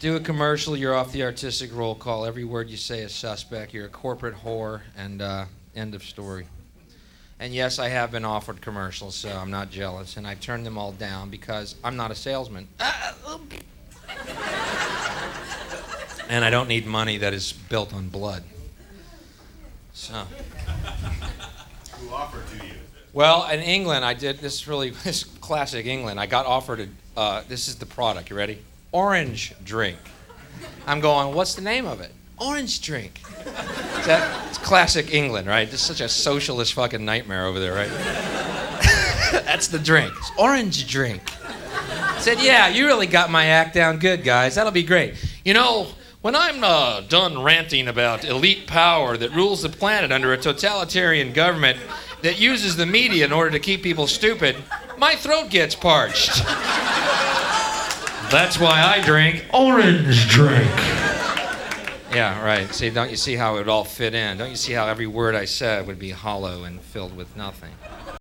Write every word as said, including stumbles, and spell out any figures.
Do a commercial, you're off the artistic roll call. Every word you say is suspect. You're a corporate whore, and uh, end of story. And yes, I have been offered commercials, so I'm not jealous. And I turned them all down because I'm not a salesman. And I don't need money that is built on blood. So. Who offered to you? Well, in England, I did this is really this is classic England. I got offered a, uh, this is the product. You ready? Orange drink. I'm going, what's the name of it? Orange drink. Is that, it's classic England, right? It's such a socialist fucking nightmare over there, right? That's the drink. It's orange drink. I said, yeah, you really got my act down good, guys. That'll be great. You know, when I'm uh, done ranting about elite power that rules the planet under a totalitarian government that uses the media in order to keep people stupid, my throat gets parched. That's why I drink orange drink. Yeah, right. See, don't you see how it would all fit in? Don't you see how every word I said would be hollow and filled with nothing?